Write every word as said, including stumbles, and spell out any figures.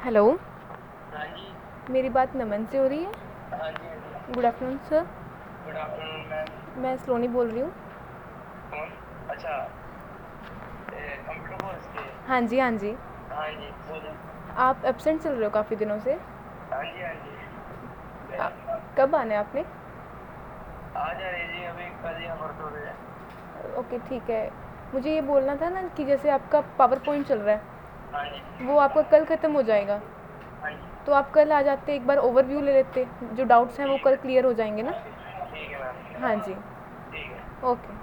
Hello. हाँ जी। मेरी बात नमन से हो रही है। हाँ जी हाँ जी। Good afternoon sir. Good afternoon ma'am. मैं सलोनी बोल रही हूँ। कौन? अच्छा, कंप्यूटर कोर्स के। हाँ जी हाँ जी। हाँ जी बोलो। आप एब्सेंट चल रहे हो काफ़ी दिनों से। हाँ जी हाँ जी। आ, कब आना है आपने? आ जा रही जी, अभी कल या परसों से। ओके ठीक है। मुझे ये बोलना था ना कि जैसे आपका पावर पॉइंट चल रहा है, हाँ जी वो आपका कल ख़त्म हो जाएगा। हाँ जी। तो आप कल आ जाते, एक बार ओवरव्यू ले लेते, जो डाउट्स हैं वो ठीक कल है क्लियर हो जाएंगे ना। ठीक है मैम। हाँ जी। ठीक है। ओके।